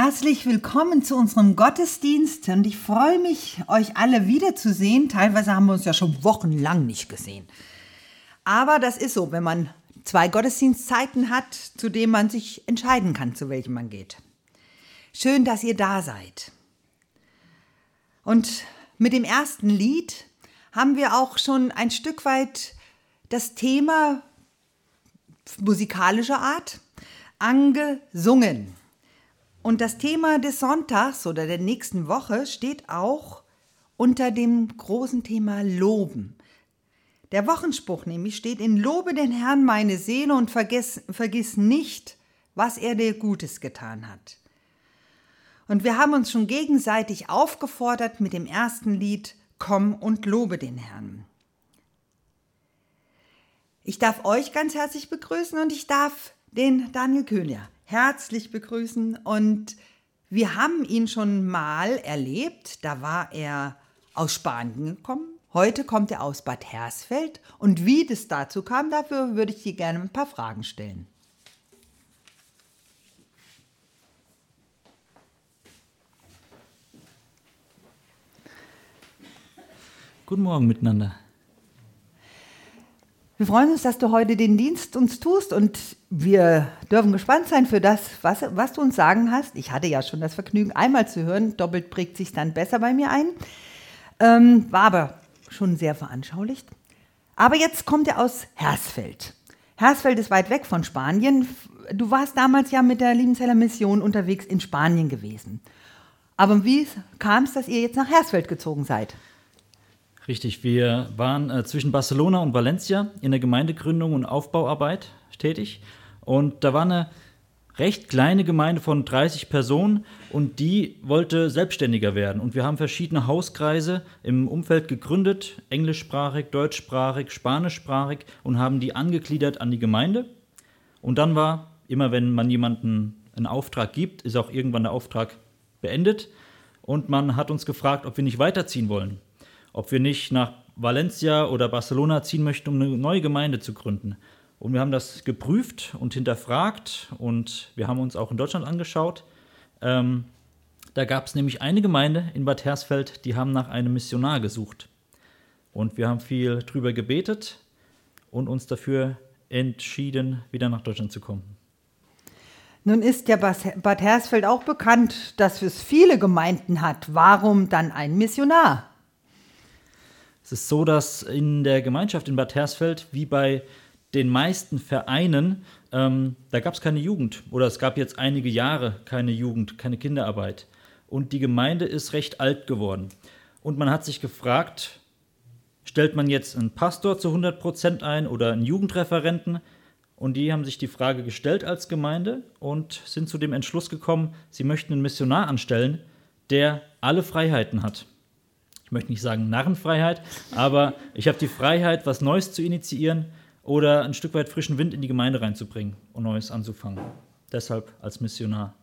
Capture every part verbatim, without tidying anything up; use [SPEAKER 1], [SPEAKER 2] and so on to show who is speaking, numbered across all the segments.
[SPEAKER 1] Herzlich willkommen zu unserem Gottesdienst und ich freue mich, euch alle wiederzusehen. Teilweise haben wir uns ja schon wochenlang nicht gesehen. Aber das ist so, wenn man zwei Gottesdienstzeiten hat, zu denen man sich entscheiden kann, zu welchem man geht. Schön, dass ihr da seid. Und mit dem ersten Lied haben wir auch schon ein Stück weit das Thema musikalischer Art angesungen. Und das Thema des Sonntags oder der nächsten Woche steht auch unter dem großen Thema Loben. Der Wochenspruch nämlich steht in Lobe den Herrn meine Seele und vergiss, vergiss nicht, was er dir Gutes getan hat. Und wir haben uns schon gegenseitig aufgefordert mit dem ersten Lied Komm und lobe den Herrn. Ich darf euch ganz herzlich begrüßen und ich darf den Daniel Köhler herzlich begrüßen. Und wir haben ihn schon mal erlebt, da war er aus Spanien gekommen. Heute kommt er aus Bad Hersfeld. Und wie das dazu kam, dafür würde ich dir gerne ein paar Fragen stellen.
[SPEAKER 2] Guten Morgen miteinander.
[SPEAKER 1] Wir freuen uns, dass du heute den Dienst uns tust und wir dürfen gespannt sein für das, was, was du uns sagen hast. Ich hatte ja schon das Vergnügen, einmal zu hören, doppelt prägt sich dann besser bei mir ein. Ähm, war aber schon sehr veranschaulicht. Aber jetzt kommt er aus Hersfeld. Hersfeld ist weit weg von Spanien. Du warst damals ja mit der Liebenzeller Mission unterwegs in Spanien gewesen. Aber wie kam es, dass ihr jetzt nach Hersfeld gezogen seid?
[SPEAKER 2] Richtig, wir waren äh, zwischen Barcelona und Valencia in der Gemeindegründung und Aufbauarbeit tätig. Und da war eine recht kleine Gemeinde von dreißig Personen und die wollte selbstständiger werden. Und wir haben verschiedene Hauskreise im Umfeld gegründet, englischsprachig, deutschsprachig, spanischsprachig und haben die angegliedert an die Gemeinde. Und dann war, immer wenn man jemandem einen Auftrag gibt, ist auch irgendwann der Auftrag beendet. Und man hat uns gefragt, ob wir nicht weiterziehen wollen. Ob wir nicht nach Valencia oder Barcelona ziehen möchten, um eine neue Gemeinde zu gründen. Und wir haben das geprüft und hinterfragt und wir haben uns auch in Deutschland angeschaut. Ähm, da gab es nämlich eine Gemeinde in Bad Hersfeld, die haben nach einem Missionar gesucht. Und wir haben viel drüber gebetet und uns dafür entschieden, wieder nach Deutschland zu kommen.
[SPEAKER 1] Nun ist ja Bad Hersfeld auch bekannt, dass es viele Gemeinden hat. Warum dann ein Missionar?
[SPEAKER 2] Es ist so, dass in der Gemeinschaft in Bad Hersfeld, wie bei den meisten Vereinen, ähm, da gab es keine Jugend. Oder es gab jetzt einige Jahre keine Jugend, keine Kinderarbeit. Und die Gemeinde ist recht alt geworden. Und man hat sich gefragt, stellt man jetzt einen Pastor zu hundert Prozent ein oder einen Jugendreferenten? Und die haben sich die Frage gestellt als Gemeinde und sind zu dem Entschluss gekommen, sie möchten einen Missionar anstellen, der alle Freiheiten hat. Ich möchte nicht sagen Narrenfreiheit, aber ich habe die Freiheit, was Neues zu initiieren oder ein Stück weit frischen Wind in die Gemeinde reinzubringen und Neues anzufangen. Deshalb als Missionar.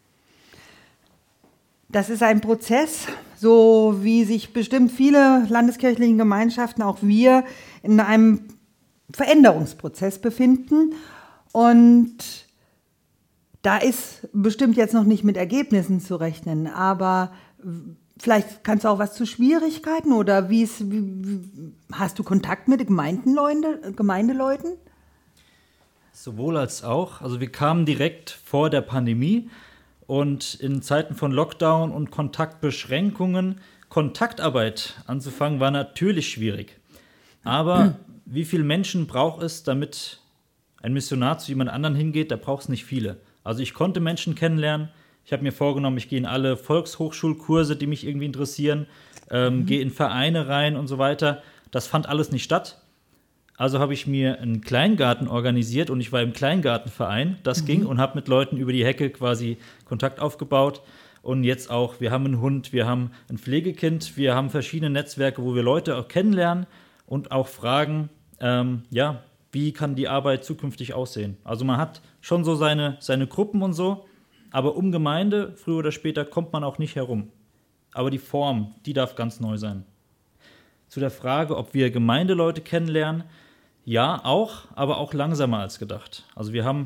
[SPEAKER 1] Das ist ein Prozess, so wie sich bestimmt viele landeskirchliche Gemeinschaften, auch wir, in einem Veränderungsprozess befinden. Und da ist bestimmt jetzt noch nicht mit Ergebnissen zu rechnen, aber vielleicht kannst du auch was zu Schwierigkeiten oder wie ist, wie, wie, hast du Kontakt mit Gemeindenleute, Gemeindeleuten?
[SPEAKER 2] Sowohl als auch. Also wir kamen direkt vor der Pandemie und in Zeiten von Lockdown und Kontaktbeschränkungen Kontaktarbeit anzufangen, war natürlich schwierig. Aber wie viele Menschen braucht es, damit ein Missionar zu jemand anderen hingeht? Da braucht es nicht viele. Also ich konnte Menschen kennenlernen. Ich habe mir vorgenommen, ich gehe in alle Volkshochschulkurse, die mich irgendwie interessieren, ähm, mhm. gehe in Vereine rein und so weiter. Das fand alles nicht statt. Also habe ich mir einen Kleingarten organisiert und ich war im Kleingartenverein. Das mhm. ging und habe mit Leuten über die Hecke quasi Kontakt aufgebaut. Und jetzt auch, wir haben einen Hund, wir haben ein Pflegekind, wir haben verschiedene Netzwerke, wo wir Leute auch kennenlernen und auch fragen, ähm, ja, wie kann die Arbeit zukünftig aussehen? Also man hat schon so seine, seine Gruppen und so. Aber um Gemeinde, früher oder später, kommt man auch nicht herum. Aber die Form, die darf ganz neu sein. Zu der Frage, ob wir Gemeindeleute kennenlernen, ja, auch, aber auch langsamer als gedacht. Also wir haben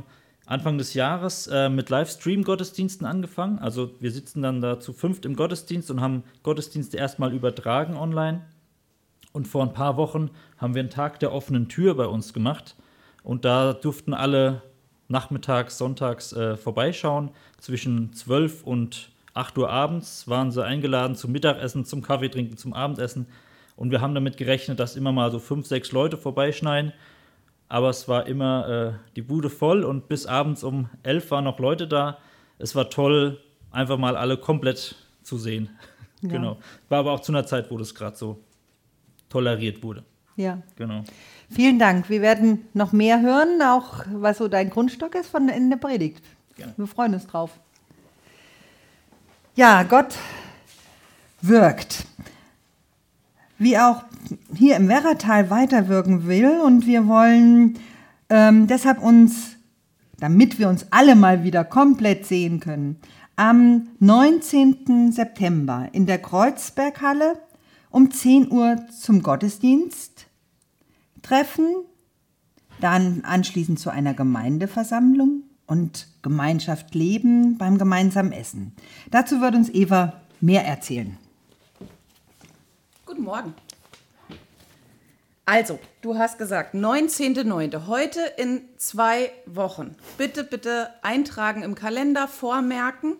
[SPEAKER 2] Anfang des Jahres äh, mit Livestream-Gottesdiensten angefangen. Also wir sitzen dann da zu fünft im Gottesdienst und haben Gottesdienste erstmal übertragen online. Und vor ein paar Wochen haben wir einen Tag der offenen Tür bei uns gemacht. Und da durften alle nachmittags, sonntags äh, vorbeischauen. Zwischen zwölf und acht Uhr abends waren sie eingeladen zum Mittagessen, zum Kaffee trinken, zum Abendessen. Und wir haben damit gerechnet, dass immer mal so fünf, sechs Leute vorbeischneien. Aber es war immer äh, die Bude voll und bis abends um elf waren noch Leute da. Es war toll, einfach mal alle komplett zu sehen. Ja. Genau. War aber auch zu einer Zeit, wo das gerade so toleriert wurde.
[SPEAKER 1] Ja.
[SPEAKER 2] Genau.
[SPEAKER 1] Vielen Dank. Wir werden noch mehr hören, auch was so dein Grundstock ist von in der Predigt. Gerne. Wir freuen uns drauf. Ja, Gott wirkt. Wie auch hier im Werratal weiterwirken will. Und wir wollen ähm, deshalb uns, damit wir uns alle mal wieder komplett sehen können, am neunzehnten September in der Kreuzberghalle um zehn Uhr zum Gottesdienst treffen, dann anschließend zu einer Gemeindeversammlung und Gemeinschaft leben beim gemeinsamen Essen. Dazu wird uns Eva mehr erzählen.
[SPEAKER 3] Guten Morgen. Also, du hast gesagt, neunzehnten neunten Heute in zwei Wochen. Bitte, bitte eintragen im Kalender, vormerken.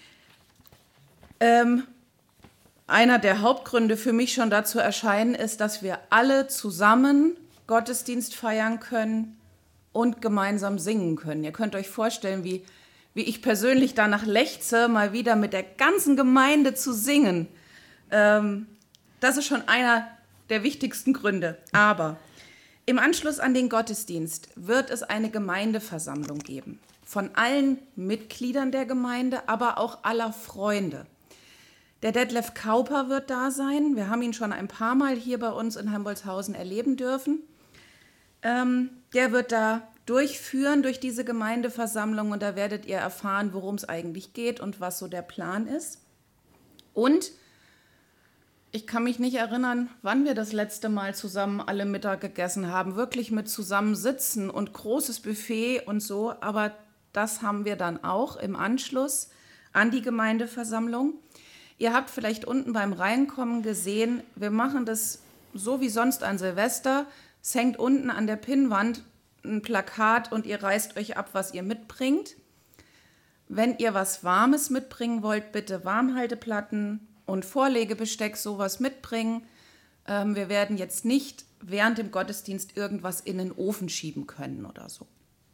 [SPEAKER 3] Ähm, einer der Hauptgründe für mich schon dazu erscheinen ist, dass wir alle zusammen Gottesdienst feiern können und gemeinsam singen können. Ihr könnt euch vorstellen, wie, wie ich persönlich danach lechze, mal wieder mit der ganzen Gemeinde zu singen. Ähm, das ist schon einer der wichtigsten Gründe. Aber im Anschluss an den Gottesdienst wird es eine Gemeindeversammlung geben. Von allen Mitgliedern der Gemeinde, aber auch aller Freunde. Der Detlef Kauper wird da sein. Wir haben ihn schon ein paar Mal hier bei uns in Hambolzhausen erleben dürfen. Ähm, der wird da durchführen durch diese Gemeindeversammlung und da werdet ihr erfahren, worum es eigentlich geht und was so der Plan ist. Und ich kann mich nicht erinnern, wann wir das letzte Mal zusammen alle Mittag gegessen haben. Wirklich mit zusammensitzen und großes Buffet und so. Aber das haben wir dann auch im Anschluss an die Gemeindeversammlung. Ihr habt vielleicht unten beim Reinkommen gesehen, wir machen das so wie sonst an Silvester. Es hängt unten an der Pinnwand ein Plakat und ihr reißt euch ab, was ihr mitbringt. Wenn ihr was Warmes mitbringen wollt, bitte Warmhalteplatten und Vorlegebesteck, sowas mitbringen. Ähm, wir werden jetzt nicht während dem Gottesdienst irgendwas in den Ofen schieben können oder so.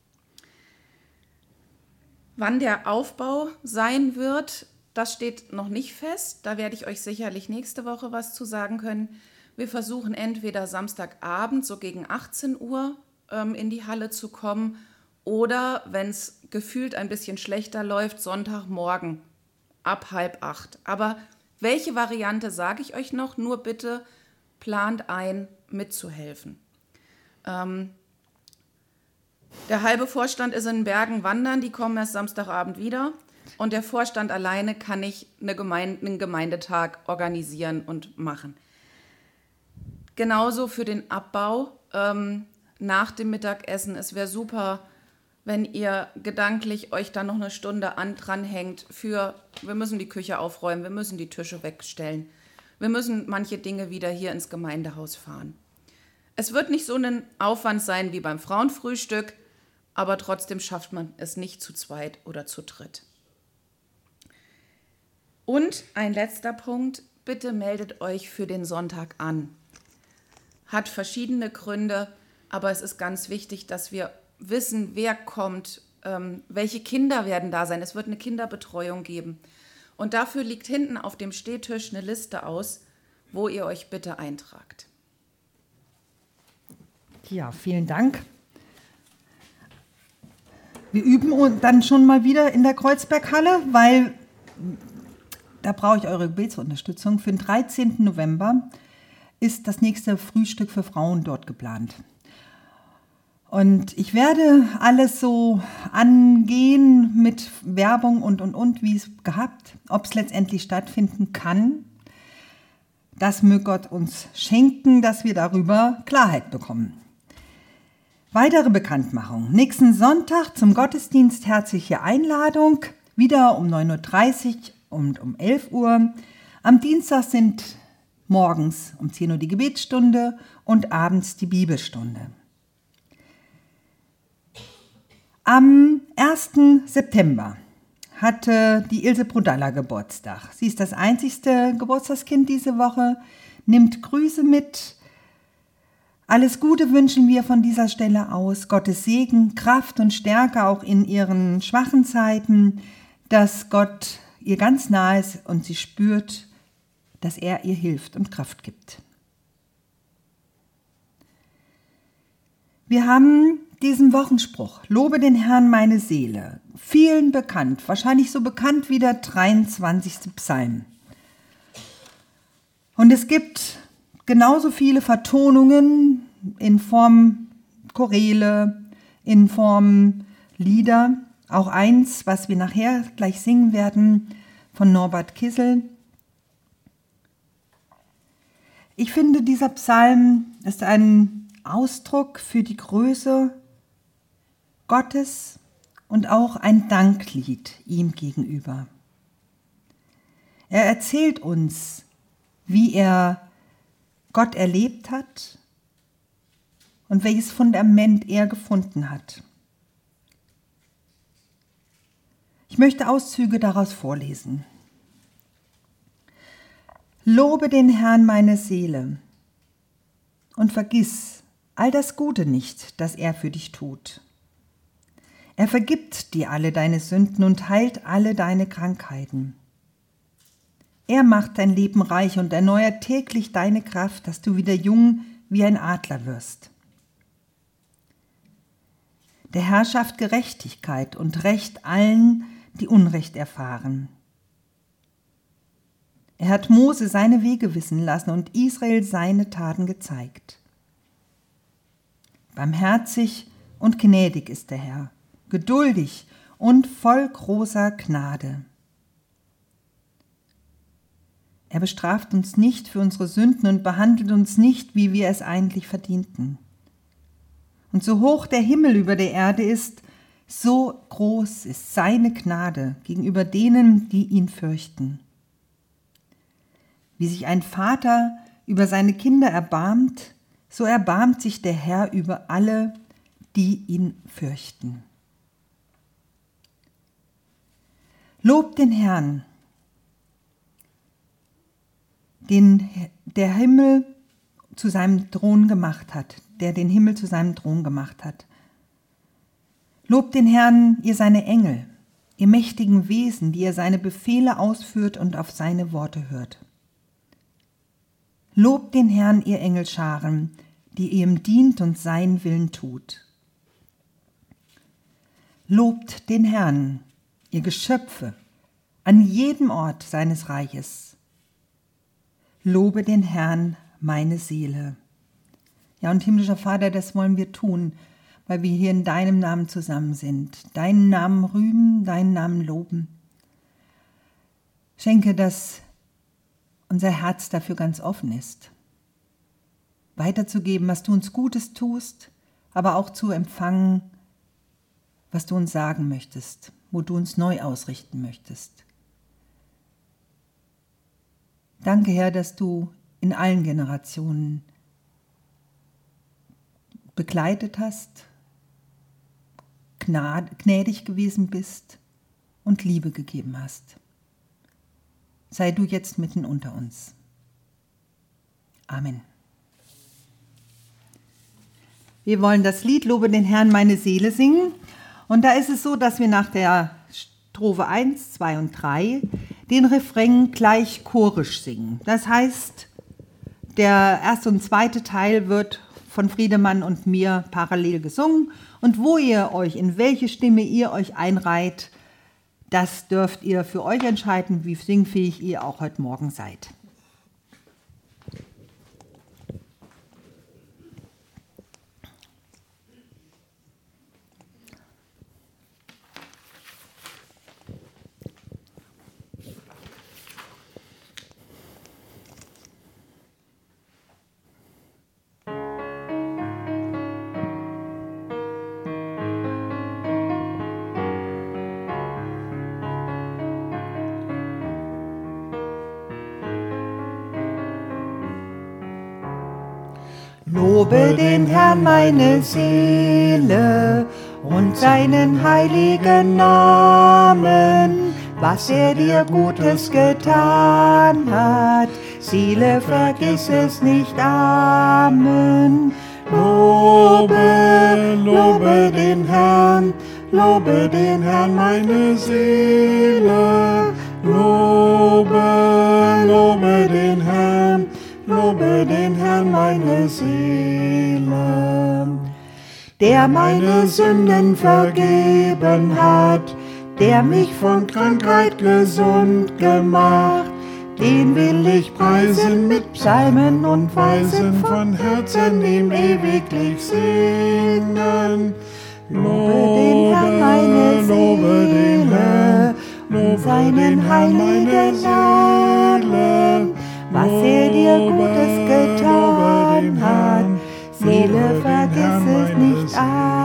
[SPEAKER 3] Wann der Aufbau sein wird, das steht noch nicht fest. Da werde ich euch sicherlich nächste Woche was zu sagen können. Wir versuchen entweder Samstagabend so gegen achtzehn Uhr ähm, in die Halle zu kommen oder, wenn es gefühlt ein bisschen schlechter läuft, Sonntagmorgen ab halb acht. Aber welche Variante sage ich euch noch? Nur bitte plant ein, mitzuhelfen. Ähm, der halbe Vorstand ist in Bergen wandern, die kommen erst Samstagabend wieder. Und der Vorstand alleine kann nicht eine Gemeinde, einen Gemeindetag organisieren und machen. Genauso für den Abbau ähm, nach dem Mittagessen. Es wäre super, wenn ihr gedanklich euch dann noch eine Stunde an, dranhängt für, wir müssen die Küche aufräumen, wir müssen die Tische wegstellen, wir müssen manche Dinge wieder hier ins Gemeindehaus fahren. Es wird nicht so ein Aufwand sein wie beim Frauenfrühstück, aber trotzdem schafft man es nicht zu zweit oder zu dritt. Und ein letzter Punkt, bitte meldet euch für den Sonntag an. Hat verschiedene Gründe, aber es ist ganz wichtig, dass wir wissen, wer kommt, ähm, welche Kinder werden da sein. Es wird eine Kinderbetreuung geben. Und dafür liegt hinten auf dem Stehtisch eine Liste aus, wo ihr euch bitte eintragt.
[SPEAKER 1] Ja, vielen Dank. Wir üben dann schon mal wieder in der Kreuzberghalle, weil da brauche ich eure Gebetsunterstützung. Für den dreizehnten November ist das nächste Frühstück für Frauen dort geplant. Und ich werde alles so angehen mit Werbung und, und, und, wie es gehabt, ob es letztendlich stattfinden kann. Das möge Gott uns schenken, dass wir darüber Klarheit bekommen. Weitere Bekanntmachung. Nächsten Sonntag zum Gottesdienst herzliche Einladung. Wieder um neun Uhr dreißig und um elf Uhr. Am Dienstag sind morgens um zehn Uhr die Gebetsstunde und abends die Bibelstunde. Am ersten September hatte die Ilse Brodalla Geburtstag. Sie ist das einzigste Geburtstagskind diese Woche, nimmt Grüße mit. Alles Gute wünschen wir von dieser Stelle aus. Gottes Segen, Kraft und Stärke auch in ihren schwachen Zeiten, dass Gott ihr ganz nahe ist und sie spürt, dass er ihr hilft und Kraft gibt. Wir haben diesen Wochenspruch, lobe den Herrn meine Seele, vielen bekannt, wahrscheinlich so bekannt wie der dreiundzwanzigste Psalm. Und es gibt genauso viele Vertonungen in Form Choräle, in Form Lieder, auch eins, was wir nachher gleich singen werden, von Norbert Kissel. Ich finde, dieser Psalm ist ein Ausdruck für die Größe Gottes und auch ein Danklied ihm gegenüber. Er erzählt uns, wie er Gott erlebt hat und welches Fundament er gefunden hat. Ich möchte Auszüge daraus vorlesen. Lobe den Herrn meine Seele und vergiss all das Gute nicht, das er für dich tut. Er vergibt dir alle deine Sünden und heilt alle deine Krankheiten. Er macht dein Leben reich und erneuert täglich deine Kraft, dass du wieder jung wie ein Adler wirst. Der Herr schafft Gerechtigkeit und Recht allen, die Unrecht erfahren. Er hat Mose seine Wege wissen lassen und Israel seine Taten gezeigt. Barmherzig und gnädig ist der Herr, geduldig und voll großer Gnade. Er bestraft uns nicht für unsere Sünden und behandelt uns nicht, wie wir es eigentlich verdienten. Und so hoch der Himmel über der Erde ist, so groß ist seine Gnade gegenüber denen, die ihn fürchten. Wie sich ein Vater über seine Kinder erbarmt, so erbarmt sich der Herr über alle, die ihn fürchten. Lobt den Herrn, den der Himmel zu seinem Thron gemacht hat, der den Himmel zu seinem Thron gemacht hat. Lobt den Herrn, ihr seine Engel, ihr mächtigen Wesen, die ihr seine Befehle ausführt und auf seine Worte hört. Lobt den Herrn, ihr Engelscharen, die ihm dient und seinen Willen tut. Lobt den Herrn, ihr Geschöpfe, an jedem Ort seines Reiches. Lobe den Herrn, meine Seele. Ja, und himmlischer Vater, das wollen wir tun, weil wir hier in deinem Namen zusammen sind. Deinen Namen rühmen, deinen Namen loben. Schenke, dass unser Herz dafür ganz offen ist. Weiterzugeben, was du uns Gutes tust, aber auch zu empfangen, was du uns sagen möchtest, wo du uns neu ausrichten möchtest. Danke, Herr, dass du in allen Generationen begleitet hast, gnädig gewesen bist und Liebe gegeben hast. Sei du jetzt mitten unter uns. Amen. Wir wollen das Lied Lobe den Herrn meine Seele singen. Und da ist es so, dass wir nach der Strophe eins, zwei und drei den Refrain gleich chorisch singen. Das heißt, der erste und zweite Teil wird von Friedemann und mir parallel gesungen. Und wo ihr euch, in welche Stimme ihr euch einreiht, das dürft ihr für euch entscheiden, wie singfähig ihr auch heute Morgen seid. Lobe den Herrn meine Seele und seinen heiligen Namen, was er dir Gutes getan hat. Seele, vergiss es nicht. Amen. Lobe, lobe den Herrn, lobe den Herrn meine Seele. Lobe, lobe den Herrn, lobe den Herrn meine Seele. Der meine Sünden vergeben hat, der mich von Krankheit gesund gemacht, den will ich preisen mit Psalmen und Weisen, von Herzen ihm ewiglich singen. Lobe den Herrn meine Seele, lobe seinen heiligen Namen, was er dir Gutes getan hat. Seele, vergiss es nicht.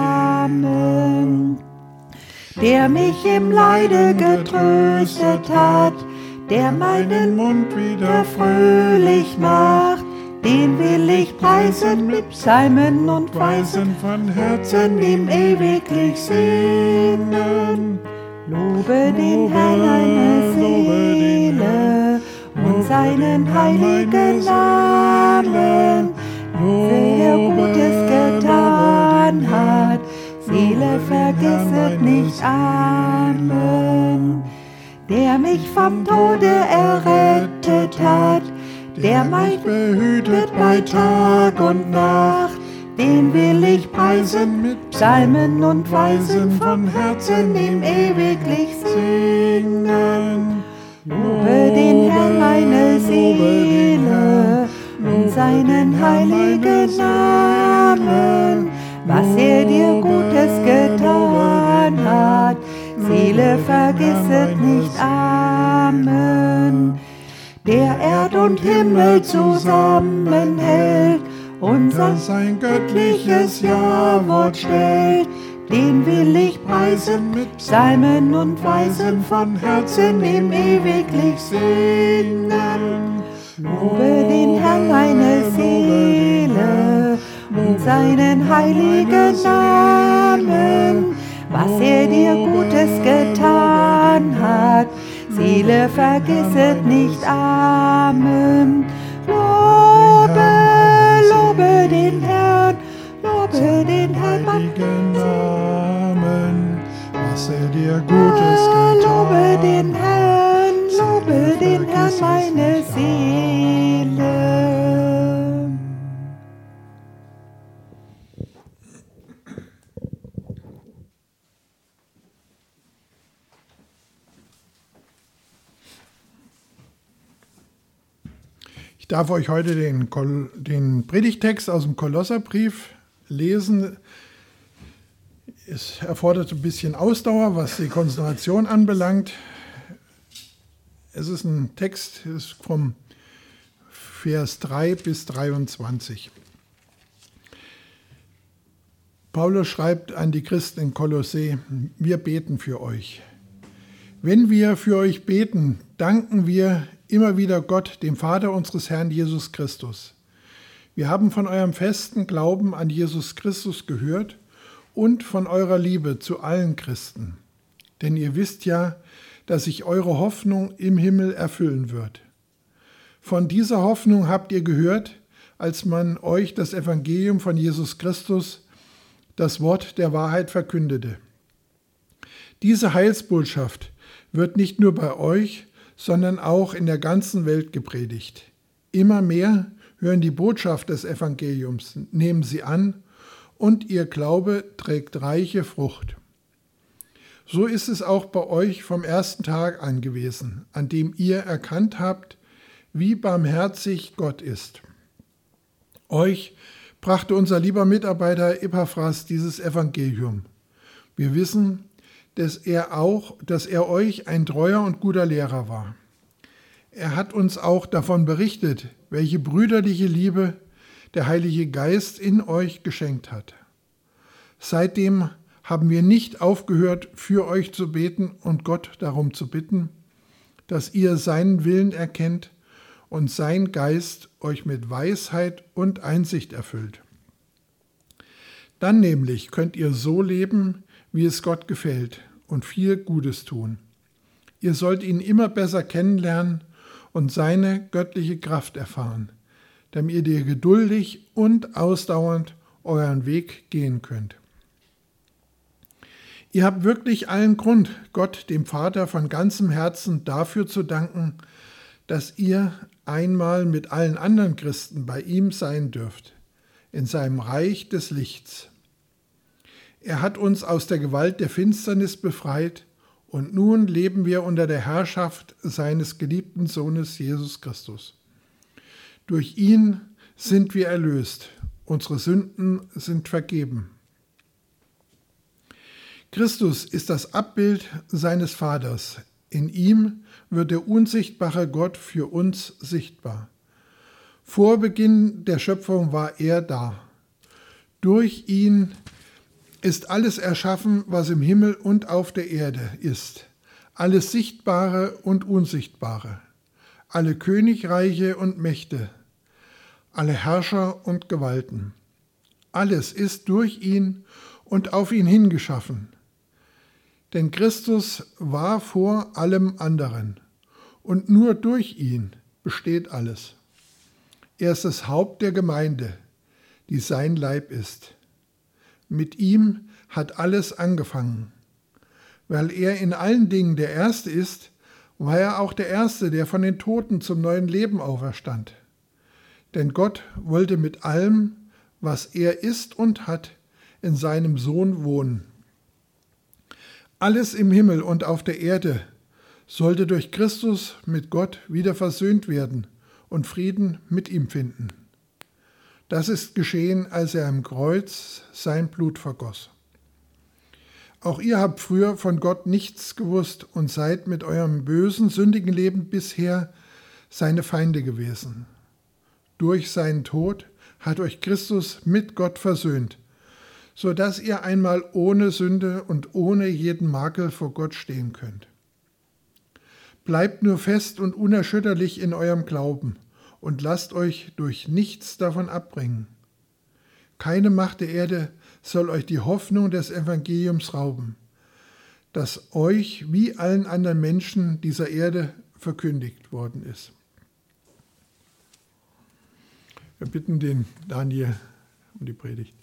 [SPEAKER 1] Amen. Der mich im Leide getröstet hat, der meinen Mund wieder fröhlich macht, den will ich preisen mit Psalmen und Weisen, von Herzen ihm ewiglich singen. Lobe den Herrn meine Seele und seinen heiligen Namen, wer Gutes getan hat. Seele, vergiss es nicht. Amen. Der mich vom Tode errettet hat, der mich behütet bei Tag und Nacht, den will ich preisen mit Psalmen und Weisen, von Herzen ihm ewiglich singen. Lobe den Herrn meine Seele und seinen heiligen Namen, was er dir Gutes getan hat. Seele, vergiss es nicht. Amen. Der Erd und Himmel zusammenhält und sein göttliches Ja-Wort stellt, den will ich preisen mit Psalmen und Weisen, von Herzen ihm ewiglich singen. Lobe den Herrn meine Seele und seinen heiligen Namen, was er dir Gutes getan hat. Seele, vergiss es nicht. Amen. Lobe, lobe den Herrn, lobe den Herrn
[SPEAKER 4] heiligen Namen, was er dir Gutes getan hat.
[SPEAKER 1] Lobe den Herrn, lobe den Herrn meine Seele.
[SPEAKER 4] Ich darf euch heute den, Kol- den Predigtext aus dem Kolosserbrief lesen. Es erfordert ein bisschen Ausdauer, was die Konzentration anbelangt. Es ist ein Text, ist vom Vers drei bis dreiundzwanzig. Paulus schreibt an die Christen in Kolossä: Wir beten für euch. Wenn wir für euch beten, danken wir immer wieder Gott, dem Vater unseres Herrn Jesus Christus. Wir haben von eurem festen Glauben an Jesus Christus gehört und von eurer Liebe zu allen Christen. Denn ihr wisst ja, dass sich eure Hoffnung im Himmel erfüllen wird. Von dieser Hoffnung habt ihr gehört, als man euch das Evangelium von Jesus Christus, das Wort der Wahrheit, verkündete. Diese Heilsbotschaft wird nicht nur bei euch, sondern auch in der ganzen Welt gepredigt. Immer mehr hören die Botschaft des Evangeliums, nehmen sie an und ihr Glaube trägt reiche Frucht. So ist es auch bei euch vom ersten Tag an gewesen, an dem ihr erkannt habt, wie barmherzig Gott ist. Euch brachte unser lieber Mitarbeiter Epaphras dieses Evangelium. Wir wissen, dass er auch, dass er euch ein treuer und guter Lehrer war. Er hat uns auch davon berichtet, welche brüderliche Liebe der Heilige Geist in euch geschenkt hat. Seitdem haben wir nicht aufgehört, für euch zu beten und Gott darum zu bitten, dass ihr seinen Willen erkennt und sein Geist euch mit Weisheit und Einsicht erfüllt. Dann nämlich könnt ihr so leben, wie es Gott gefällt und viel Gutes tun. Ihr sollt ihn immer besser kennenlernen und seine göttliche Kraft erfahren, damit ihr geduldig und ausdauernd euren Weg gehen könnt. Ihr habt wirklich allen Grund, Gott, dem Vater, von ganzem Herzen dafür zu danken, dass ihr einmal mit allen anderen Christen bei ihm sein dürft, in seinem Reich des Lichts. Er hat uns aus der Gewalt der Finsternis befreit und nun leben wir unter der Herrschaft seines geliebten Sohnes Jesus Christus. Durch ihn sind wir erlöst, unsere Sünden sind vergeben. Christus ist das Abbild seines Vaters. In ihm wird der unsichtbare Gott für uns sichtbar. Vor Beginn der Schöpfung war er da. Durch ihn ist alles erschaffen, was im Himmel und auf der Erde ist. Alles Sichtbare und Unsichtbare. Alle Königreiche und Mächte. Alle Herrscher und Gewalten. Alles ist durch ihn und auf ihn hingeschaffen. Denn Christus war vor allem anderen und nur durch ihn besteht alles. Er ist das Haupt der Gemeinde, die sein Leib ist. Mit ihm hat alles angefangen. Weil er in allen Dingen der Erste ist, war er auch der Erste, der von den Toten zum neuen Leben auferstand. Denn Gott wollte mit allem, was er ist und hat, in seinem Sohn wohnen. Alles im Himmel und auf der Erde sollte durch Christus mit Gott wieder versöhnt werden und Frieden mit ihm finden. Das ist geschehen, als er am Kreuz sein Blut vergoss. Auch ihr habt früher von Gott nichts gewusst und seid mit eurem bösen, sündigen Leben bisher seine Feinde gewesen. Durch seinen Tod hat euch Christus mit Gott versöhnt, so dass ihr einmal ohne Sünde und ohne jeden Makel vor Gott stehen könnt. Bleibt nur fest und unerschütterlich in eurem Glauben und lasst euch durch nichts davon abbringen. Keine Macht der Erde soll euch die Hoffnung des Evangeliums rauben, das euch wie allen anderen Menschen dieser Erde verkündigt worden ist. Wir bitten den Daniel um die Predigt.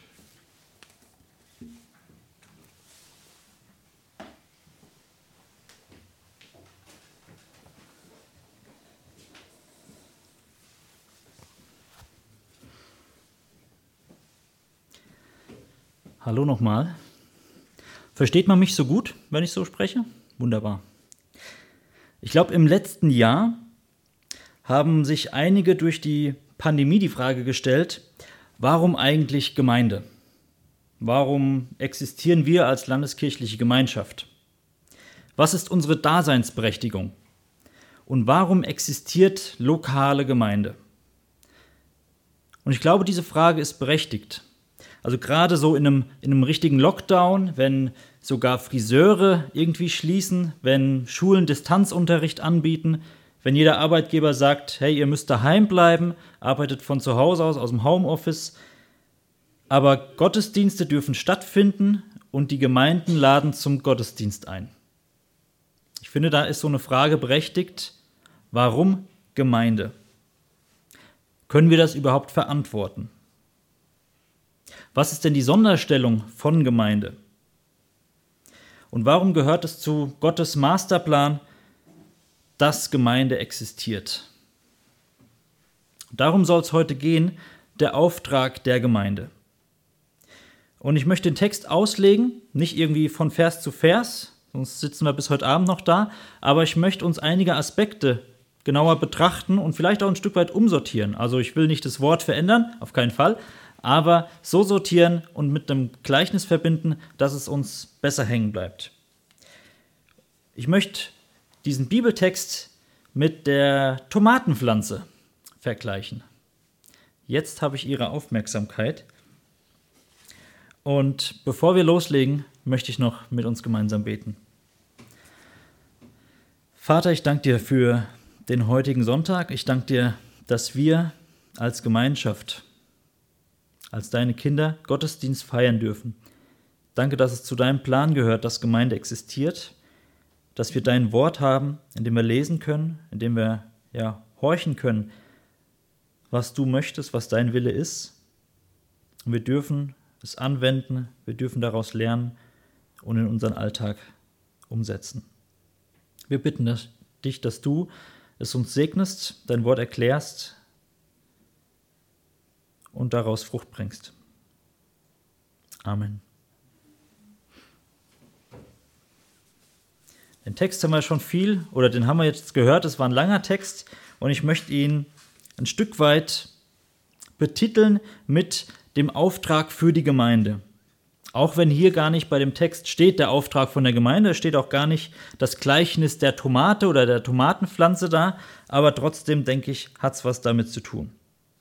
[SPEAKER 2] Hallo nochmal. Versteht man mich so gut, wenn ich so spreche? Wunderbar. Ich glaube, im letzten Jahr haben sich einige durch die Pandemie die Frage gestellt, warum eigentlich Gemeinde? Warum existieren wir als landeskirchliche Gemeinschaft? Was ist unsere Daseinsberechtigung? Und warum existiert lokale Gemeinde? Und ich glaube, diese Frage ist berechtigt. Also gerade so in einem, in einem richtigen Lockdown, wenn sogar Friseure irgendwie schließen, wenn Schulen Distanzunterricht anbieten, wenn jeder Arbeitgeber sagt, hey, ihr müsst daheim bleiben, arbeitet von zu Hause aus, aus dem Homeoffice, aber Gottesdienste dürfen stattfinden und die Gemeinden laden zum Gottesdienst ein. Ich finde, da ist so eine Frage berechtigt, warum Gemeinde? Können wir das überhaupt verantworten? Was ist denn die Sonderstellung von Gemeinde? Und warum gehört es zu Gottes Masterplan, dass Gemeinde existiert? Darum soll es heute gehen, der Auftrag der Gemeinde. Und ich möchte den Text auslegen, nicht irgendwie von Vers zu Vers, sonst sitzen wir bis heute Abend noch da, aber ich möchte uns einige Aspekte genauer betrachten und vielleicht auch ein Stück weit umsortieren. Also ich will nicht das Wort verändern, auf keinen Fall, aber so sortieren und mit einem Gleichnis verbinden, dass es uns besser hängen bleibt. Ich möchte diesen Bibeltext mit der Tomatenpflanze vergleichen. Jetzt habe ich Ihre Aufmerksamkeit. Und bevor wir loslegen, möchte ich noch mit uns gemeinsam beten. Vater, ich danke dir für den heutigen Sonntag. Ich danke dir, dass wir als Gemeinschaft, als deine Kinder Gottesdienst feiern dürfen. Danke, dass es zu deinem Plan gehört, dass Gemeinde existiert, dass wir dein Wort haben, in dem wir lesen können, in dem wir ja, horchen können, was du möchtest, was dein Wille ist. Und wir dürfen es anwenden, wir dürfen daraus lernen und in unseren Alltag umsetzen. Wir bitten dich, dass du es uns segnest, dein Wort erklärst und daraus Frucht bringst. Amen. Den Text haben wir schon viel, oder den haben wir jetzt gehört, es war ein langer Text und ich möchte ihn ein Stück weit betiteln mit dem Auftrag für die Gemeinde. Auch wenn hier gar nicht bei dem Text steht der Auftrag von der Gemeinde, steht auch gar nicht das Gleichnis der Tomate oder der Tomatenpflanze da, aber trotzdem, denke ich, hat es was damit zu tun.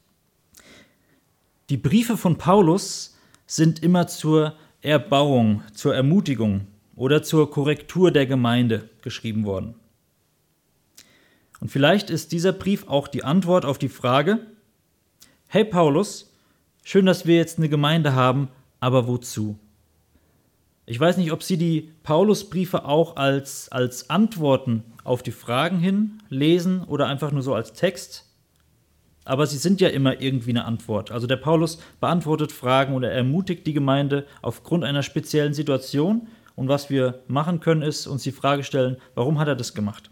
[SPEAKER 2] Die Briefe von Paulus sind immer zur Erbauung, zur Ermutigung oder zur Korrektur der Gemeinde geschrieben worden. Und vielleicht ist dieser Brief auch die Antwort auf die Frage: Hey Paulus, schön, dass wir jetzt eine Gemeinde haben, aber wozu? Ich weiß nicht, ob Sie die Paulusbriefe auch als, als Antworten auf die Fragen hin lesen oder einfach nur so als Text, aber sie sind ja immer irgendwie eine Antwort. Also der Paulus beantwortet Fragen oder ermutigt die Gemeinde aufgrund einer speziellen Situation. Und was wir machen können, ist uns die Frage stellen, warum hat er das gemacht?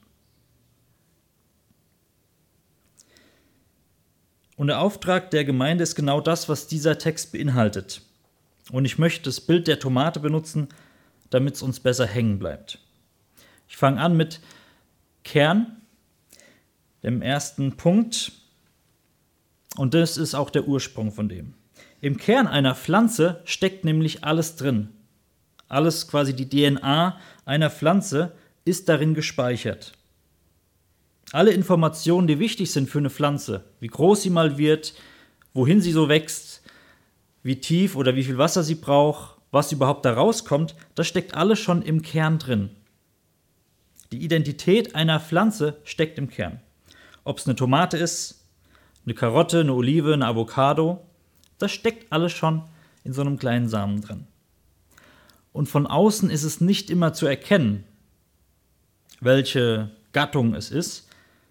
[SPEAKER 2] Und der Auftrag der Gemeinde ist genau das, was dieser Text beinhaltet. Und ich möchte das Bild der Tomate benutzen, damit es uns besser hängen bleibt. Ich fange an mit Kern, dem ersten Punkt. Und das ist auch der Ursprung von dem. Im Kern einer Pflanze steckt nämlich alles drin. Alles, quasi die D N A einer Pflanze, ist darin gespeichert. Alle Informationen, die wichtig sind für eine Pflanze, wie groß sie mal wird, wohin sie so wächst, wie tief oder wie viel Wasser sie braucht, was überhaupt da rauskommt, das steckt alles schon im Kern drin. Die Identität einer Pflanze steckt im Kern. Ob es eine Tomate ist, eine Karotte, eine Olive, eine Avocado, das steckt alles schon in so einem kleinen Samen drin. Und von außen ist es nicht immer zu erkennen, welche Gattung es ist,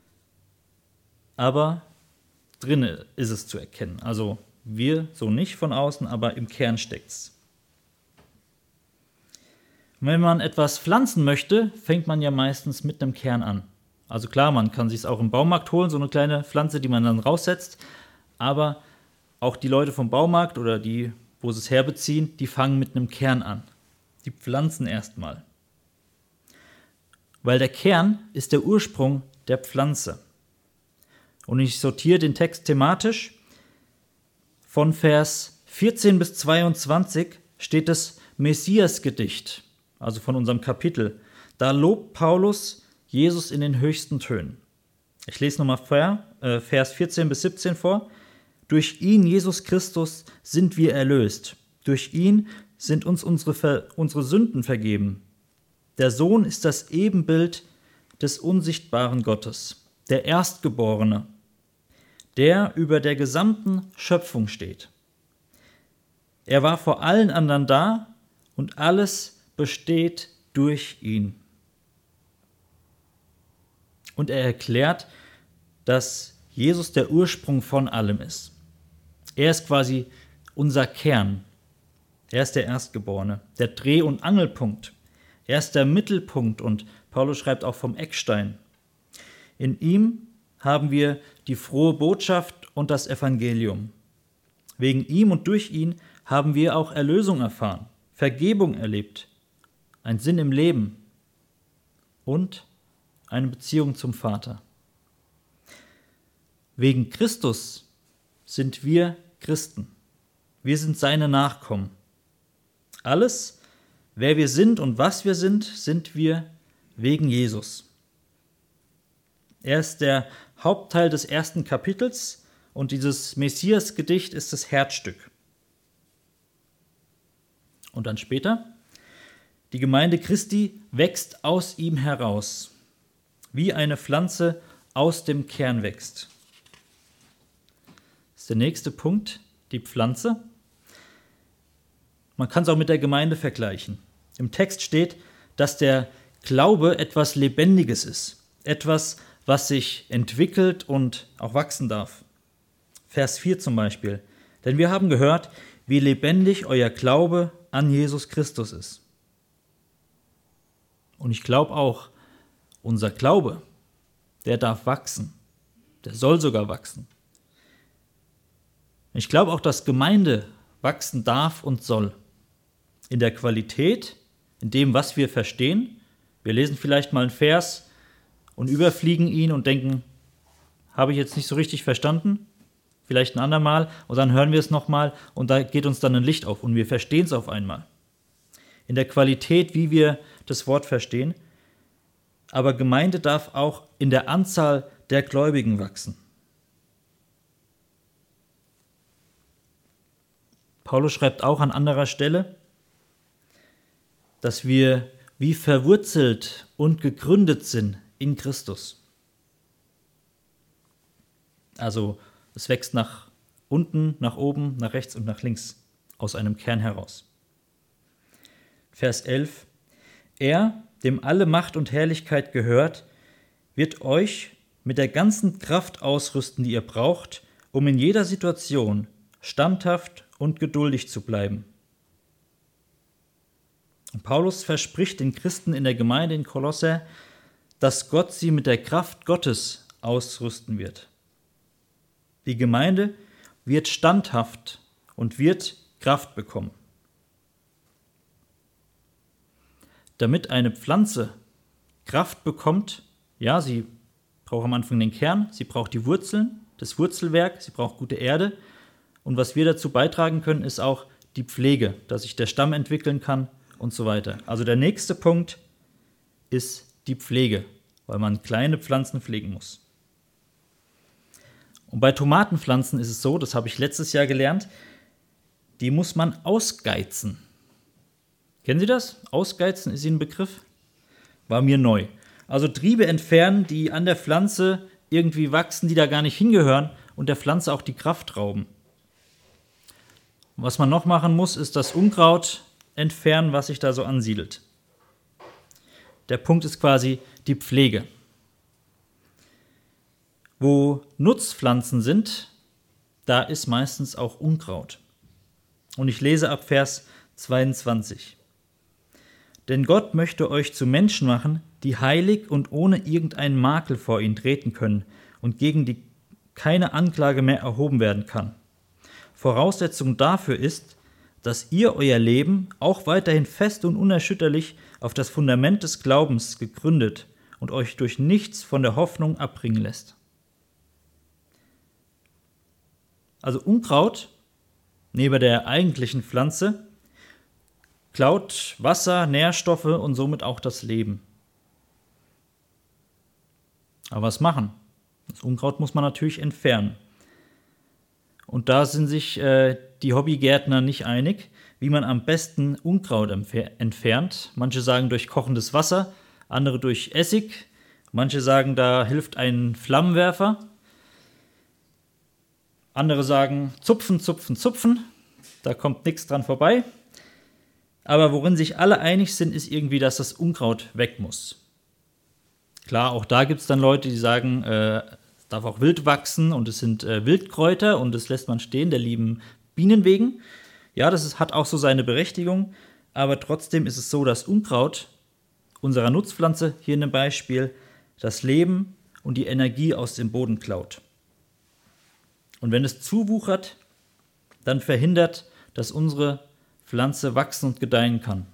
[SPEAKER 2] aber drinnen ist es zu erkennen. Also wir so nicht von außen, aber im Kern steckt's. Und wenn man etwas pflanzen möchte, fängt man ja meistens mit einem Kern an. Also klar, man kann sich es auch im Baumarkt holen, so eine kleine Pflanze, die man dann raussetzt, aber auch die Leute vom Baumarkt oder die, wo sie es herbeziehen, die fangen mit einem Kern an. Die pflanzen erstmal. Weil der Kern ist der Ursprung der Pflanze. Und ich sortiere den Text thematisch. Von Vers vierzehn bis zweiundzwanzig steht das Messias-Gedicht, also von unserem Kapitel. Da lobt Paulus Jesus in den höchsten Tönen. Ich lese nochmal Vers vierzehn bis siebzehn vor. Durch ihn, Jesus Christus, sind wir erlöst. Durch ihn sind uns unsere, unsere Sünden vergeben. Der Sohn ist das Ebenbild des unsichtbaren Gottes, der Erstgeborene, der über der gesamten Schöpfung steht. Er war vor allen anderen da und alles besteht durch ihn. Und er erklärt, dass Jesus der Ursprung von allem ist. Er ist quasi unser Kern. Er ist der Erstgeborene, der Dreh- und Angelpunkt. Er ist der Mittelpunkt und Paulus schreibt auch vom Eckstein. In ihm haben wir die frohe Botschaft und das Evangelium. Wegen ihm und durch ihn haben wir auch Erlösung erfahren, Vergebung erlebt, einen Sinn im Leben und eine Beziehung zum Vater. Wegen Christus sind wir Christen. Wir sind seine Nachkommen. Alles, wer wir sind und was wir sind, sind wir wegen Jesus. Er ist der Hauptteil des ersten Kapitels und dieses Messias-Gedicht ist das Herzstück. Und dann später: Die Gemeinde Christi wächst aus ihm heraus, wie eine Pflanze aus dem Kern wächst. Das ist der nächste Punkt, die Pflanze. Man kann es auch mit der Gemeinde vergleichen. Im Text steht, dass der Glaube etwas Lebendiges ist, etwas, was sich entwickelt und auch wachsen darf. Vers vier zum Beispiel. Denn wir haben gehört, wie lebendig euer Glaube an Jesus Christus ist. Und ich glaube auch, unser Glaube, der darf wachsen. Der soll sogar wachsen. Ich glaube auch, dass Gemeinde wachsen darf und soll. In der Qualität, in dem, was wir verstehen. Wir lesen vielleicht mal einen Vers und überfliegen ihn und denken, habe ich jetzt nicht so richtig verstanden? Vielleicht ein andermal. Und dann hören wir es nochmal und da geht uns dann ein Licht auf und wir verstehen es auf einmal. In der Qualität, wie wir das Wort verstehen. Aber Gemeinde darf auch in der Anzahl der Gläubigen wachsen. Paulus schreibt auch an anderer Stelle, dass wir wie verwurzelt und gegründet sind in Christus. Also es wächst nach unten, nach oben, nach rechts und nach links aus einem Kern heraus. Vers elf. Er, dem alle Macht und Herrlichkeit gehört, wird euch mit der ganzen Kraft ausrüsten, die ihr braucht, um in jeder Situation standhaft und geduldig zu bleiben. Und Paulus verspricht den Christen in der Gemeinde in Kolosse, dass Gott sie mit der Kraft Gottes ausrüsten wird. Die Gemeinde wird standhaft und wird Kraft bekommen. Damit eine Pflanze Kraft bekommt, ja, sie braucht am Anfang den Kern, sie braucht die Wurzeln, das Wurzelwerk, sie braucht gute Erde. Und was wir dazu beitragen können, ist auch die Pflege, dass sich der Stamm entwickeln kann und so weiter. Also der nächste Punkt ist die Pflege, weil man kleine Pflanzen pflegen muss. Und bei Tomatenpflanzen ist es so, das habe ich letztes Jahr gelernt, die muss man ausgeizen. Kennen Sie das? Ausgeizen ist Ihnen ein Begriff? War mir neu. Also Triebe entfernen, die an der Pflanze irgendwie wachsen, die da gar nicht hingehören und der Pflanze auch die Kraft rauben. Was man noch machen muss, ist das Unkraut entfernen, was sich da so ansiedelt. Der Punkt ist quasi die Pflege. Wo Nutzpflanzen sind, da ist meistens auch Unkraut. Und ich lese ab Vers zweiundzwanzig. Denn Gott möchte euch zu Menschen machen, die heilig und ohne irgendeinen Makel vor ihn treten können und gegen die keine Anklage mehr erhoben werden kann. Voraussetzung dafür ist, dass ihr euer Leben auch weiterhin fest und unerschütterlich auf das Fundament des Glaubens gegründet und euch durch nichts von der Hoffnung abbringen lässt. Also Unkraut, neben der eigentlichen Pflanze, klaut Wasser, Nährstoffe und somit auch das Leben. Aber was machen? Das Unkraut muss man natürlich entfernen. Und da sind sich äh, die Hobbygärtner nicht einig, wie man am besten Unkraut empf- entfernt. Manche sagen durch kochendes Wasser, andere durch Essig. Manche sagen, da hilft ein Flammenwerfer. Andere sagen, zupfen, zupfen, zupfen. Da kommt nichts dran vorbei. Aber worin sich alle einig sind, ist irgendwie, dass das Unkraut weg muss. Klar, auch da gibt es dann Leute, die sagen, äh, es darf auch wild wachsen und es sind äh, Wildkräuter und das lässt man stehen, der lieben Bienen wegen. Ja, das ist, hat auch so seine Berechtigung, aber trotzdem ist es so, dass Unkraut unserer Nutzpflanze, hier in dem Beispiel, das Leben und die Energie aus dem Boden klaut. Und wenn es zuwuchert, dann verhindert, dass unsere Pflanze wachsen und gedeihen kann.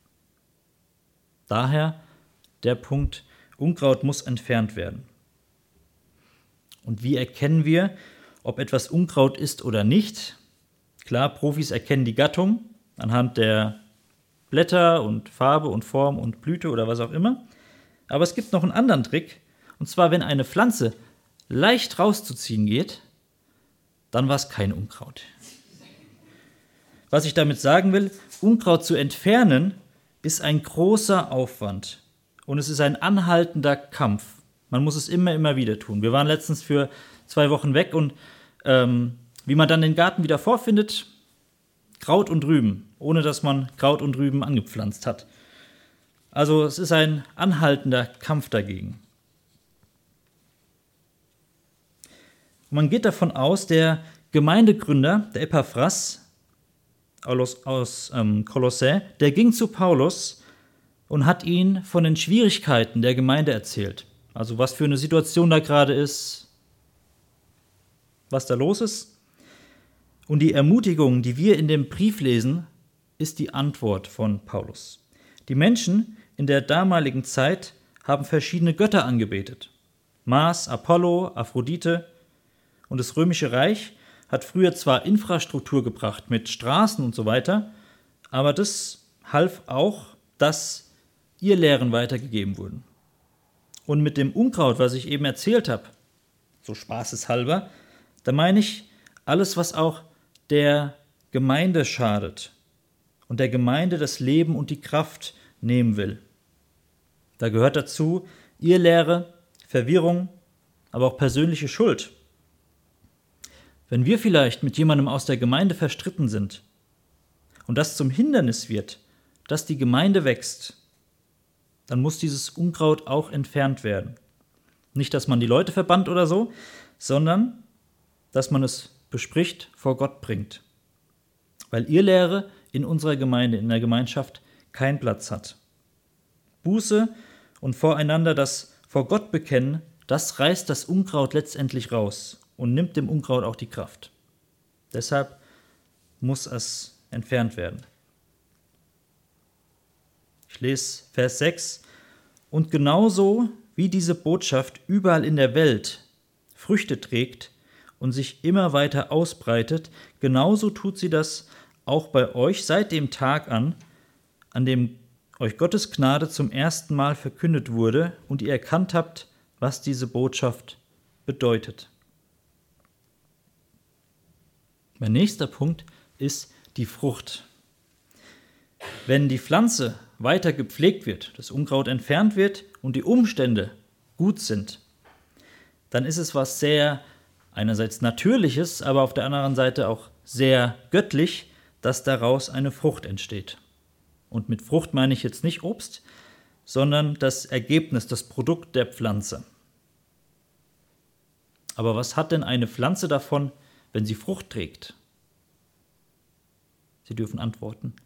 [SPEAKER 2] Daher der Punkt, Unkraut muss entfernt werden. Und wie erkennen wir, ob etwas Unkraut ist oder nicht? Klar, Profis erkennen die Gattung anhand der Blätter und Farbe und Form und Blüte oder was auch immer. Aber es gibt noch einen anderen Trick. Und zwar, wenn eine Pflanze leicht rauszuziehen geht, dann war es kein Unkraut. Was ich damit sagen will, Unkraut zu entfernen, ist ein großer Aufwand. Und es ist ein anhaltender Kampf. Man muss es immer, immer wieder tun. Wir waren letztens für zwei Wochen weg und ähm, wie man dann den Garten wieder vorfindet, Kraut und Rüben, ohne dass man Kraut und Rüben angepflanzt hat. Also es ist ein anhaltender Kampf dagegen. Und man geht davon aus, der Gemeindegründer, der Epaphras aus, aus ähm, Kolossä, der ging zu Paulus und hat ihn von den Schwierigkeiten der Gemeinde erzählt. Also was für eine Situation da gerade ist, was da los ist. Und die Ermutigung, die wir in dem Brief lesen, ist die Antwort von Paulus. Die Menschen in der damaligen Zeit haben verschiedene Götter angebetet. Mars, Apollo, Aphrodite. Und das Römische Reich hat früher zwar Infrastruktur gebracht mit Straßen und so weiter, aber das half auch, dass ihr Lehren weitergegeben wurden. Und mit dem Unkraut, was ich eben erzählt habe, so spaßeshalber, da meine ich alles, was auch der Gemeinde schadet und der Gemeinde das Leben und die Kraft nehmen will. Da gehört dazu Irrlehre, Verwirrung, aber auch persönliche Schuld. Wenn wir vielleicht mit jemandem aus der Gemeinde verstritten sind und das zum Hindernis wird, dass die Gemeinde wächst, dann muss dieses Unkraut auch entfernt werden. Nicht, dass man die Leute verbannt oder so, sondern dass man es bespricht, vor Gott bringt. Weil Irrlehre in unserer Gemeinde, in der Gemeinschaft keinen Platz hat. Buße und voreinander das vor Gott bekennen, das reißt das Unkraut letztendlich raus und nimmt dem Unkraut auch die Kraft. Deshalb muss es entfernt werden. Ich lese Vers sechs. Und genauso wie diese Botschaft überall in der Welt Früchte trägt und sich immer weiter ausbreitet, genauso tut sie das auch bei euch seit dem Tag an, an dem euch Gottes Gnade zum ersten Mal verkündet wurde und ihr erkannt habt, was diese Botschaft bedeutet. Mein nächster Punkt ist die Frucht. Wenn die Pflanze weiter gepflegt wird, das Unkraut entfernt wird und die Umstände gut sind, dann ist es was sehr einerseits Natürliches, aber auf der anderen Seite auch sehr göttlich, dass daraus eine Frucht entsteht. Und mit Frucht meine ich jetzt nicht Obst, sondern das Ergebnis, das Produkt der Pflanze. Aber was hat denn eine Pflanze davon, wenn sie Frucht trägt? Sie dürfen antworten.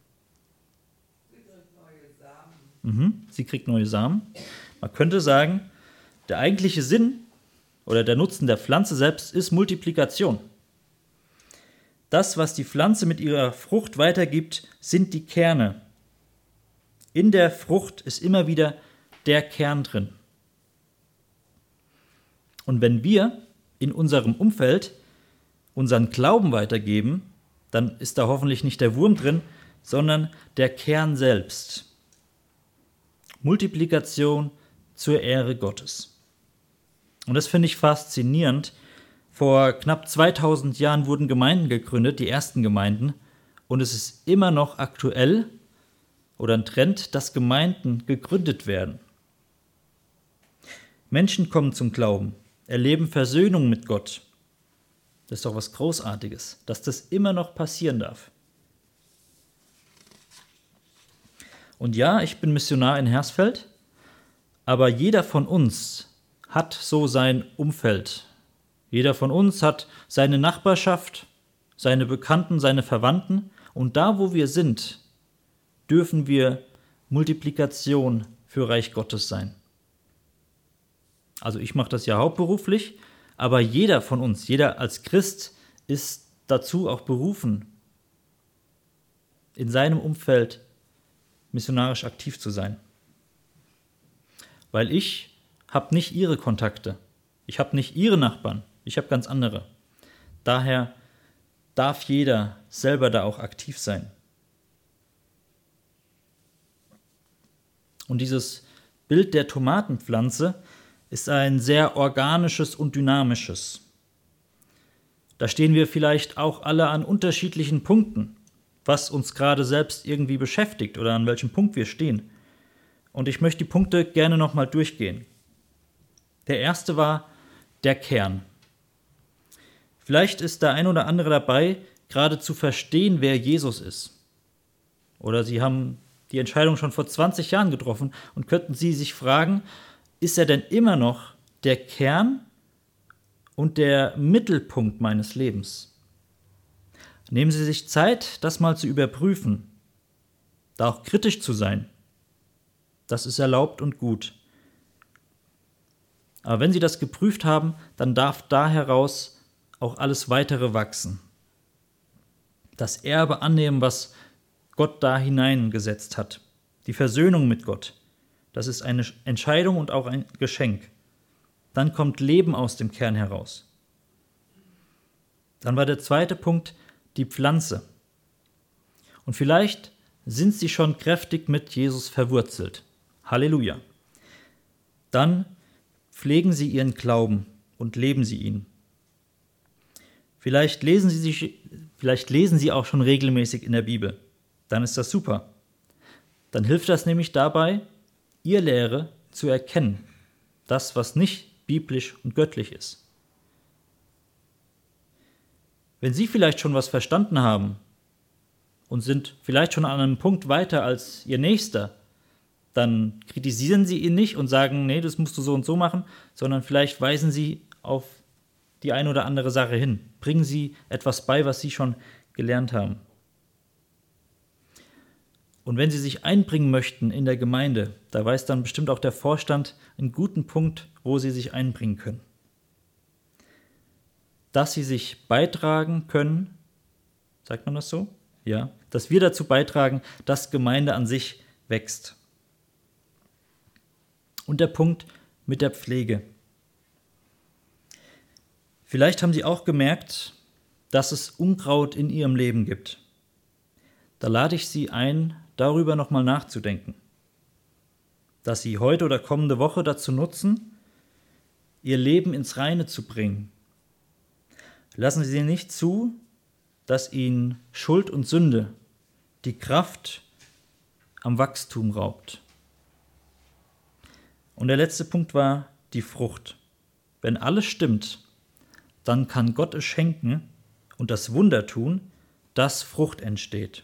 [SPEAKER 2] Mhm, sie kriegt neue Samen. Man könnte sagen, der eigentliche Sinn oder der Nutzen der Pflanze selbst ist Multiplikation. Das, was die Pflanze mit ihrer Frucht weitergibt, sind die Kerne. In der Frucht ist immer wieder der Kern drin. Und wenn wir in unserem Umfeld unseren Glauben weitergeben, dann ist da hoffentlich nicht der Wurm drin, sondern der Kern selbst. Multiplikation zur Ehre Gottes. Und das finde ich faszinierend. Vor knapp zweitausend Jahren wurden Gemeinden gegründet, die ersten Gemeinden, und es ist immer noch aktuell oder ein Trend, dass Gemeinden gegründet werden. Menschen kommen zum Glauben, erleben Versöhnung mit Gott. Das ist doch was Großartiges, dass das immer noch passieren darf. Und ja, ich bin Missionar in Hersfeld, aber jeder von uns hat so sein Umfeld. Jeder von uns hat seine Nachbarschaft, seine Bekannten, seine Verwandten. Und da, wo wir sind, dürfen wir Multiplikation für Reich Gottes sein. Also ich mache das ja hauptberuflich, aber jeder von uns, jeder als Christ, ist dazu auch berufen, in seinem Umfeld missionarisch aktiv zu sein. Weil ich habe nicht ihre Kontakte, ich habe nicht ihre Nachbarn, ich habe ganz andere. Daher darf jeder selber da auch aktiv sein. Und dieses Bild der Tomatenpflanze ist ein sehr organisches und dynamisches. Da stehen wir vielleicht auch alle an unterschiedlichen Punkten, was uns gerade selbst irgendwie beschäftigt oder an welchem Punkt wir stehen. Und ich möchte die Punkte gerne nochmal durchgehen. Der erste war der Kern. Vielleicht ist der ein oder andere dabei, gerade zu verstehen, wer Jesus ist. Oder Sie haben die Entscheidung schon vor zwanzig Jahren getroffen und könnten Sie sich fragen, ist er denn immer noch der Kern und der Mittelpunkt meines Lebens? Nehmen Sie sich Zeit, das mal zu überprüfen, da auch kritisch zu sein. Das ist erlaubt und gut. Aber wenn Sie das geprüft haben, dann darf da heraus auch alles Weitere wachsen. Das Erbe annehmen, was Gott da hineingesetzt hat. Die Versöhnung mit Gott. Das ist eine Entscheidung und auch ein Geschenk. Dann kommt Leben aus dem Kern heraus. Dann war der zweite Punkt die Pflanze. Und vielleicht sind Sie schon kräftig mit Jesus verwurzelt. Halleluja. Dann pflegen Sie Ihren Glauben und leben Sie ihn. Vielleicht lesen Sie sich, vielleicht lesen Sie auch schon regelmäßig in der Bibel. Dann ist das super. Dann hilft das nämlich dabei, Ihr Lehre zu erkennen. Das, was nicht biblisch und göttlich ist. Wenn Sie vielleicht schon was verstanden haben und sind vielleicht schon an einem Punkt weiter als Ihr Nächster, dann kritisieren Sie ihn nicht und sagen, nee, das musst du so und so machen, sondern vielleicht weisen Sie auf die eine oder andere Sache hin. Bringen Sie etwas bei, was Sie schon gelernt haben. Und wenn Sie sich einbringen möchten in der Gemeinde, da weiß dann bestimmt auch der Vorstand einen guten Punkt, wo Sie sich einbringen können. Dass Sie sich beitragen können, sagt man das so? Ja, dass wir dazu beitragen, dass Gemeinde an sich wächst. Und der Punkt mit der Pflege. Vielleicht haben Sie auch gemerkt, dass es Unkraut in Ihrem Leben gibt. Da lade ich Sie ein, darüber nochmal nachzudenken. Dass Sie heute oder kommende Woche dazu nutzen, Ihr Leben ins Reine zu bringen. Lassen Sie nicht zu, dass Ihnen Schuld und Sünde die Kraft am Wachstum raubt. Und der letzte Punkt war die Frucht. Wenn alles stimmt, dann kann Gott es schenken und das Wunder tun, dass Frucht entsteht.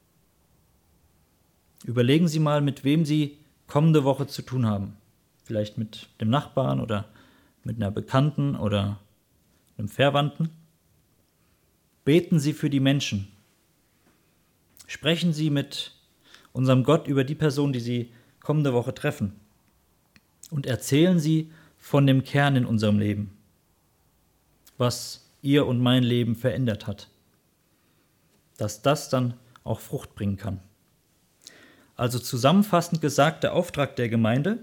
[SPEAKER 2] Überlegen Sie mal, mit wem Sie kommende Woche zu tun haben. Vielleicht mit dem Nachbarn oder mit einer Bekannten oder einem Verwandten. Beten Sie für die Menschen. Sprechen Sie mit unserem Gott über die Person, die Sie kommende Woche treffen. Und erzählen Sie von dem Kern in unserem Leben, was Ihr und mein Leben verändert hat. Dass das dann auch Frucht bringen kann. Also zusammenfassend gesagt, der Auftrag der Gemeinde: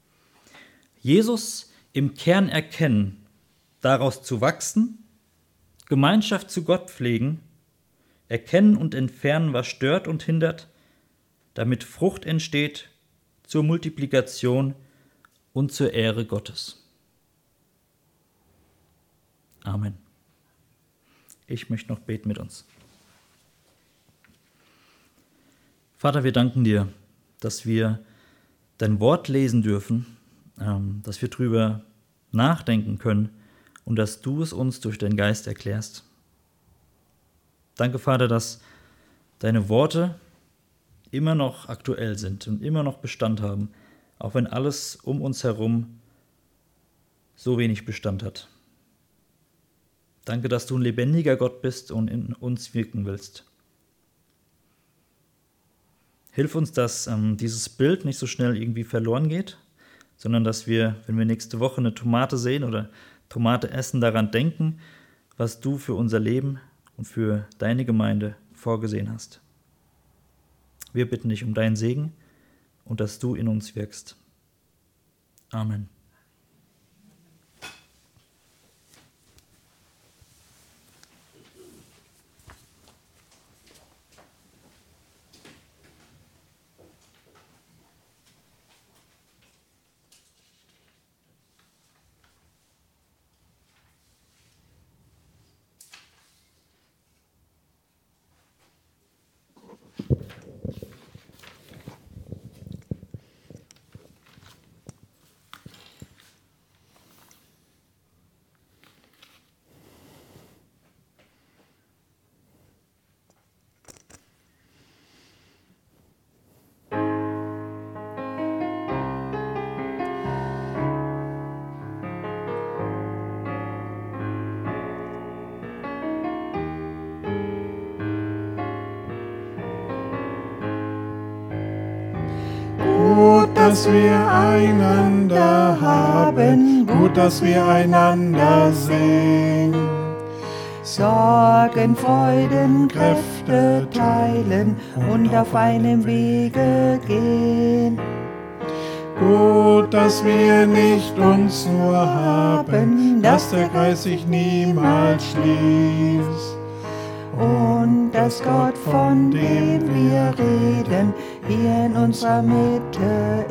[SPEAKER 2] Jesus im Kern erkennen, daraus zu wachsen, Gemeinschaft zu Gott pflegen, erkennen und entfernen, was stört und hindert, damit Frucht entsteht zur Multiplikation und zur Ehre Gottes. Amen. Ich möchte noch beten mit uns. Vater, wir danken dir, dass wir dein Wort lesen dürfen, ähm, dass wir drüber nachdenken können und dass du es uns durch deinen Geist erklärst. Danke, Vater, dass deine Worte immer noch aktuell sind und immer noch Bestand haben, auch wenn alles um uns herum so wenig Bestand hat. Danke, dass du ein lebendiger Gott bist und in uns wirken willst. Hilf uns, dass ähm, dieses Bild nicht so schnell irgendwie verloren geht, sondern dass wir, wenn wir nächste Woche eine Tomate sehen oder Tomate essen, daran denken, was du für unser Leben und für deine Gemeinde vorgesehen hast. Wir bitten dich um deinen Segen und dass du in uns wirkst. Amen.
[SPEAKER 4] dass wir einander haben, gut, dass wir einander sehen.
[SPEAKER 1] Sorgen, Freuden, Kräfte teilen und auf einem Wege gehen.
[SPEAKER 4] Gut, dass wir nicht uns nur haben, dass der Kreis sich niemals schließt.
[SPEAKER 1] Und dass Gott, von dem wir reden, hier in unserer Mitte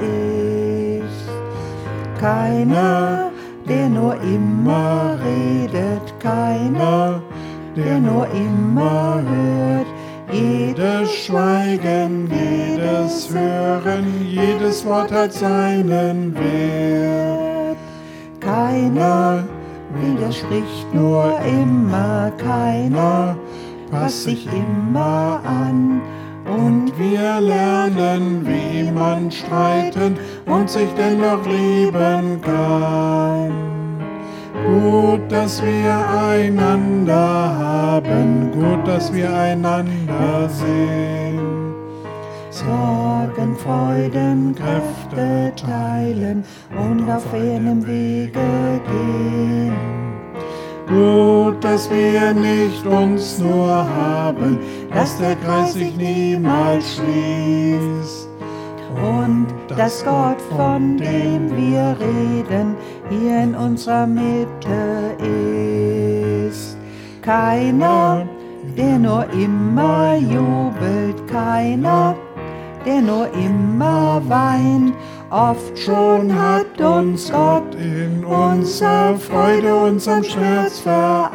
[SPEAKER 1] ist. Keiner, der nur immer redet, keiner, der nur immer hört.
[SPEAKER 4] Jedes Schweigen, jedes Hören, jedes Wort hat seinen Wert.
[SPEAKER 1] Keiner widerspricht nur immer, keiner passt sich immer an.
[SPEAKER 4] Und wir lernen, wie man streiten und sich dennoch lieben kann. Gut, dass wir einander haben, gut, dass wir einander sehen.
[SPEAKER 1] Sorgen, Freuden, Kräfte teilen und auf einem Wege gehen.
[SPEAKER 4] Gut, dass wir nicht uns nur haben, dass der Kreis sich niemals schließt.
[SPEAKER 1] Und dass Gott, von dem wir reden, hier in unserer Mitte ist. Keiner, der nur immer jubelt, keiner, der nur immer weint. Oft schon hat uns Gott
[SPEAKER 4] in unserer Freude, unserem Schmerz vereint.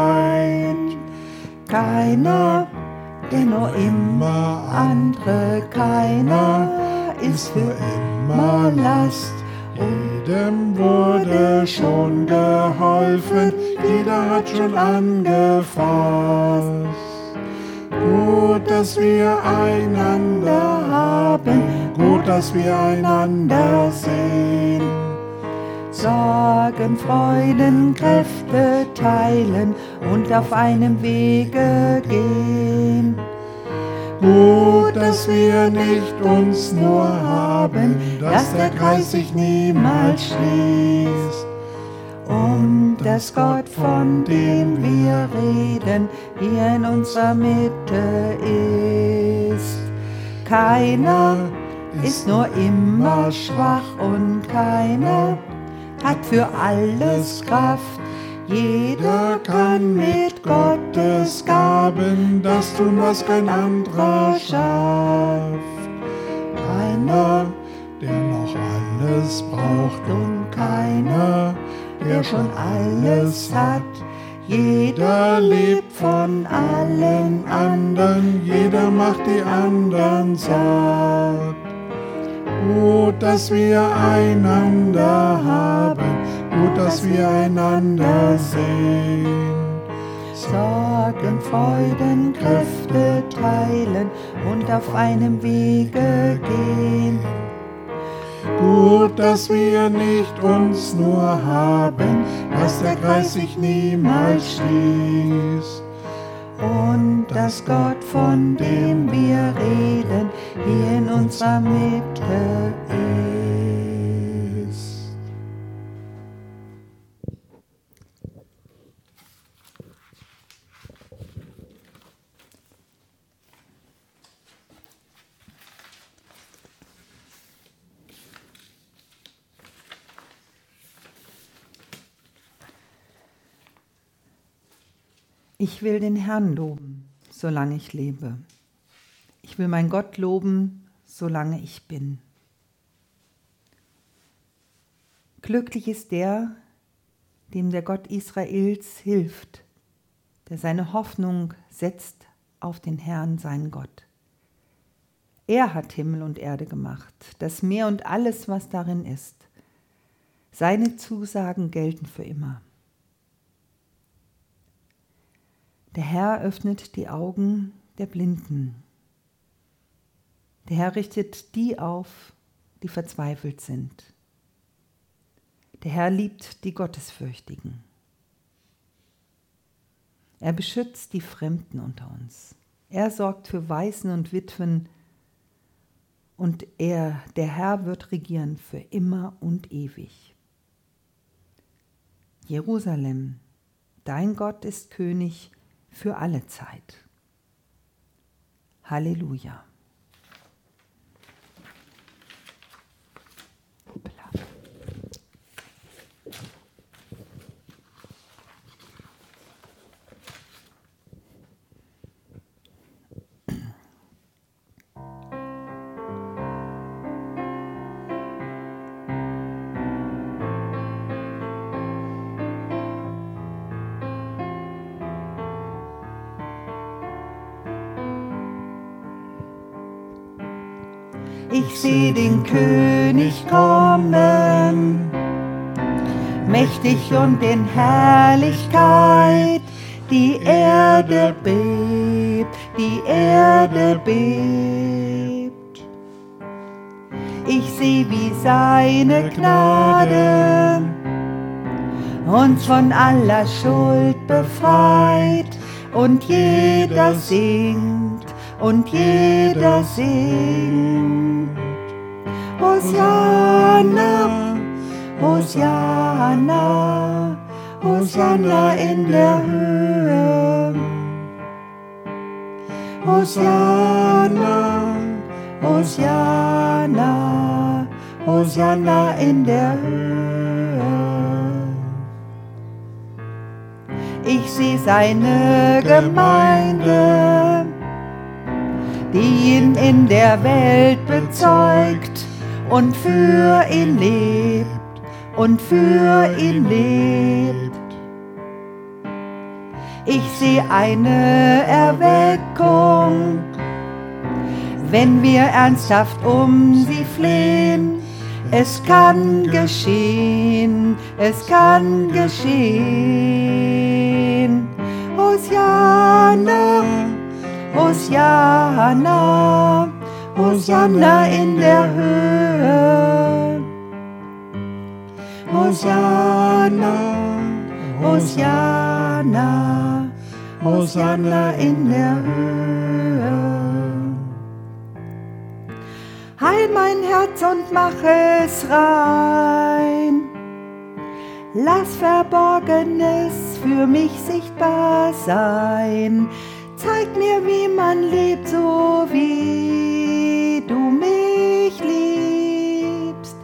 [SPEAKER 1] Keiner, der nur immer andere, keiner ist für immer Last.
[SPEAKER 4] Jedem wurde schon geholfen, jeder hat schon angefasst. Gut, dass wir einander haben, gut, dass wir einander sehen.
[SPEAKER 1] Sorgen, Freuden, Kräfte teilen und auf einem Wege gehen.
[SPEAKER 4] Gut, dass wir nicht uns nur haben, dass der Kreis sich niemals schließt.
[SPEAKER 1] Und dass Gott, von dem wir reden, hier in unserer Mitte ist. Keiner ist nur immer schwach und keiner hat für alles Kraft. Jeder kann mit Gottes Gaben das tun, was kein anderer schafft.
[SPEAKER 4] Keiner, der noch alles braucht,
[SPEAKER 1] Und keiner, der schon alles hat.
[SPEAKER 4] jeder lebt von allen anderen, jeder macht die anderen satt. Gut, dass wir einander haben, gut, dass wir einander sehen.
[SPEAKER 1] Sorgen, Freuden, Kräfte teilen und auf einem Wege gehen.
[SPEAKER 4] Gut, dass wir nicht uns nur haben, dass der Kreis sich niemals schließt.
[SPEAKER 1] Und dass Gott, von dem wir reden, hier in unserer Mitte ist. Ich will den Herrn loben, solange ich lebe. Ich will meinen Gott loben, solange ich bin. Glücklich ist der, dem der Gott Israels hilft, der seine Hoffnung setzt auf den Herrn, seinen Gott. Er hat Himmel und Erde gemacht, das Meer und alles, was darin ist. Seine Zusagen gelten für immer. Der Herr öffnet die Augen der Blinden. Der Herr richtet die auf, die verzweifelt sind. Der Herr liebt die Gottesfürchtigen. Er beschützt die Fremden unter uns. Er sorgt für Waisen und Witwen und er, der Herr, wird regieren für immer und ewig. Jerusalem, dein Gott ist König für alle Zeit. Halleluja. Ich seh den König kommen, mächtig und in Herrlichkeit. Die Erde bebt, die Erde bebt. Ich seh, wie seine Gnade uns von aller Schuld befreit. Und jeder singt, und jeder singt. Hosianna, Hosianna, Hosianna in der Höhe. Hosianna, Hosianna, Hosianna in der Höhe. Ich seh seine Gemeinde, die ihn in der Welt bezeugt und für ihn lebt und für ihn lebt. Ich sehe eine Erweckung, wenn wir ernsthaft um sie flehen. Es kann geschehen, es kann geschehen. Hosianna, Hosianna, Hosianna in der Höhe. Hosianna, Hosianna, Hosianna in der Höhe. Heil mein Herz und mach es rein. Lass Verborgenes für mich sichtbar sein. Zeig mir, wie man lebt, so wie du mich liebst.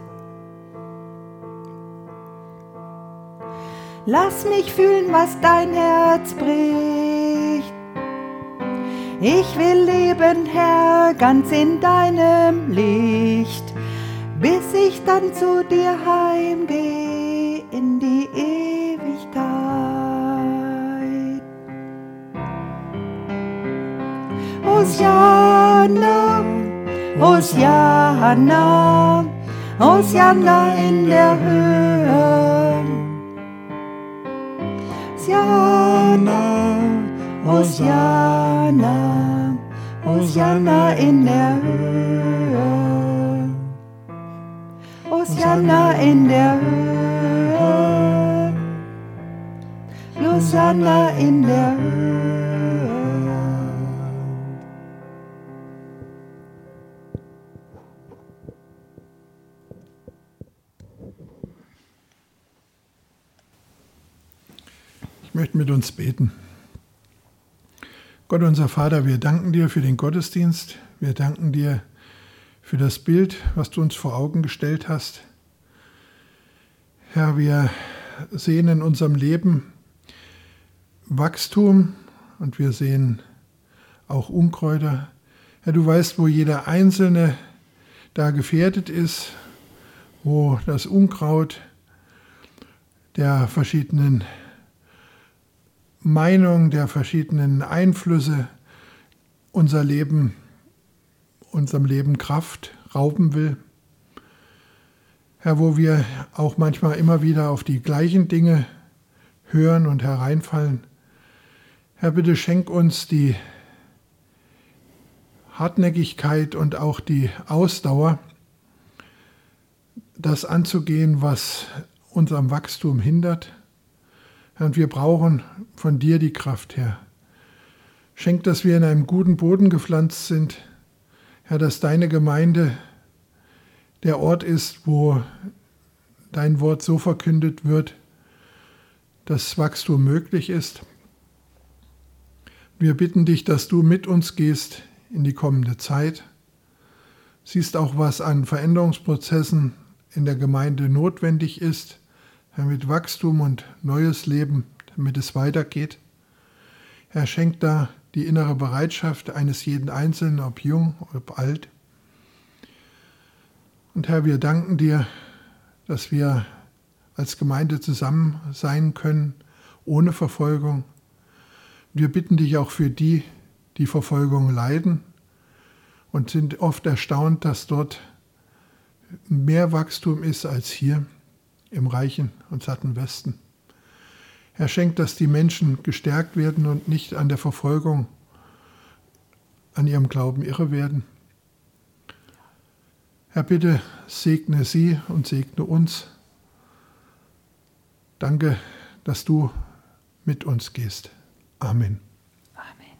[SPEAKER 1] Lass mich fühlen, was dein Herz bricht. Ich will leben, Herr, ganz in deinem Licht, bis ich dann zu dir heimgehe in die Ewigkeit. Hosianna, Hosianna, Hosianna in der Höhe. Hosianna, Hosianna, Hosianna in der Höhe. Hosianna in der Höhe. Hosianna in der Höhe.
[SPEAKER 4] Ich möchte mit uns beten. Gott, unser Vater, wir danken dir für den Gottesdienst. Wir danken dir für das Bild, was du uns vor Augen gestellt hast. Herr, wir sehen in unserem Leben Wachstum und wir sehen auch Unkräuter. Herr, du weißt, wo jeder Einzelne da gefährdet ist, wo das Unkraut der verschiedenen Meinung, der verschiedenen Einflüsse unser Leben, unserem Leben Kraft rauben will. Herr, wo wir auch manchmal immer wieder auf die gleichen Dinge hören und hereinfallen. Herr, bitte schenk uns die Hartnäckigkeit und auch die Ausdauer, das anzugehen, was unserem Wachstum hindert. Und wir brauchen von dir die Kraft, Herr. Schenk, dass wir in einem guten Boden gepflanzt sind. Herr, dass deine Gemeinde der Ort ist, wo dein Wort so verkündet wird, dass Wachstum möglich ist. Wir bitten dich, dass du mit uns gehst in die kommende Zeit. Siehst auch, was an Veränderungsprozessen in der Gemeinde notwendig ist, damit Wachstum und neues Leben, damit es weitergeht. Herr, schenk da die innere Bereitschaft eines jeden Einzelnen, ob jung, ob alt. Und Herr, wir danken dir, dass wir als Gemeinde zusammen sein können, ohne Verfolgung. Wir bitten dich auch für die, die Verfolgung leiden und sind oft erstaunt, dass dort mehr Wachstum ist als hier im reichen und satten Westen. Herr, schenk, dass die Menschen gestärkt werden und nicht an der Verfolgung, an ihrem Glauben irre werden. Herr, bitte segne sie und segne uns. Danke, dass du mit uns gehst. Amen.
[SPEAKER 1] Amen.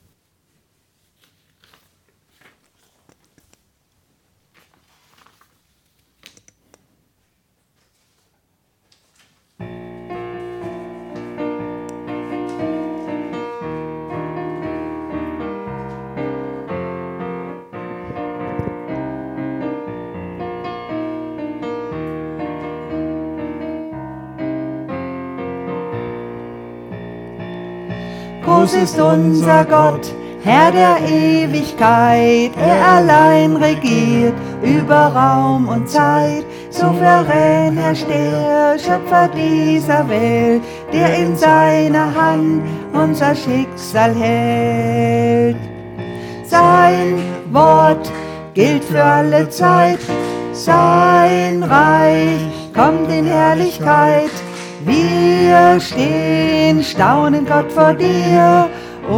[SPEAKER 1] Groß ist unser Gott, Herr der Ewigkeit, er allein regiert über Raum und Zeit. Souverän herrscht der Schöpfer dieser Welt, der in seiner Hand unser Schicksal hält. Sein Wort gilt für alle Zeit, sein Reich kommt in Herrlichkeit. Wir stehen staunend Gott vor dir,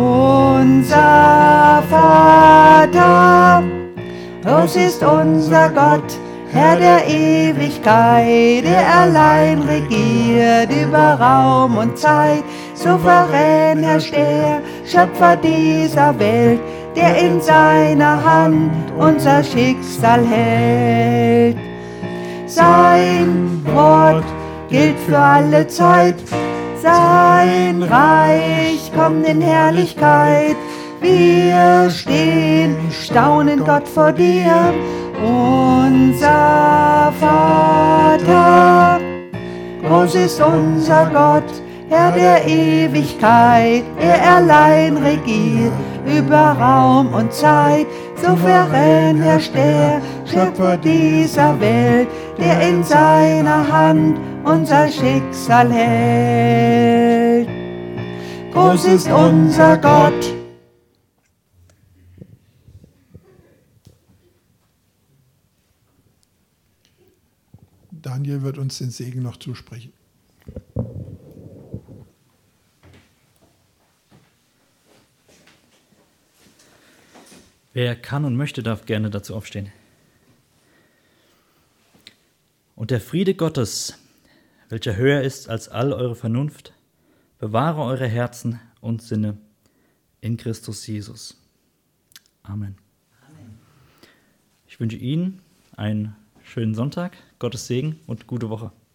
[SPEAKER 1] unser Vater. Groß ist unser Gott, Herr der Ewigkeit, der allein regiert über Raum und Zeit. Souverän herrscht er, Schöpfer dieser Welt, der in seiner Hand unser Schicksal hält. Sein Wort gilt für alle Zeit, sein Reich kommt in Herrlichkeit. Wir stehen staunend Gott vor dir, unser Vater. Groß ist unser Gott, Herr der Ewigkeit, er allein regiert über Raum und Zeit. Souverän herrscht der Schöpfer dieser Welt, der in seiner Hand unser Schicksal hält. Groß ist unser Gott.
[SPEAKER 4] Daniel wird uns den Segen noch zusprechen.
[SPEAKER 2] Wer kann und möchte, darf gerne dazu aufstehen. Und der Friede Gottes, welcher höher ist als all eure Vernunft, bewahre eure Herzen und Sinne in Christus Jesus. Amen. Amen. Ich wünsche Ihnen einen schönen Sonntag, Gottes Segen und gute Woche.